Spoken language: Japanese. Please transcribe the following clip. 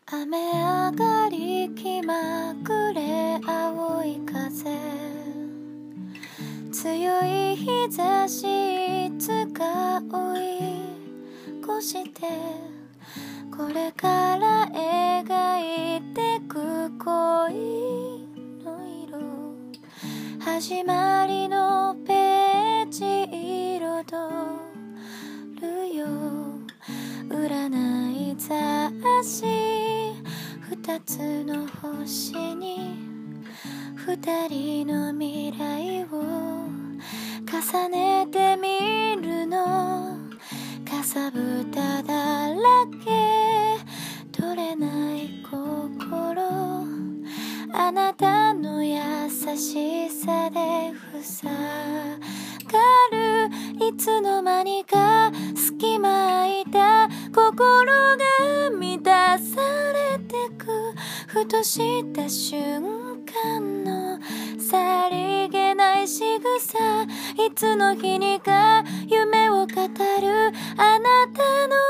雨上がり気まぐれ青い風、強い日差しいつか追い越して、これから描いてく恋の色、始まりのページ彩るよ。占い雑誌二つの星に二人の未来を重ねてみるの。かさぶただらけ取れない心、あなたの優しさで塞がる。いつの間にか隙間空いた心が満たされてく。ふとした瞬間のさりげない仕草、いつの日にか夢を語るあなたの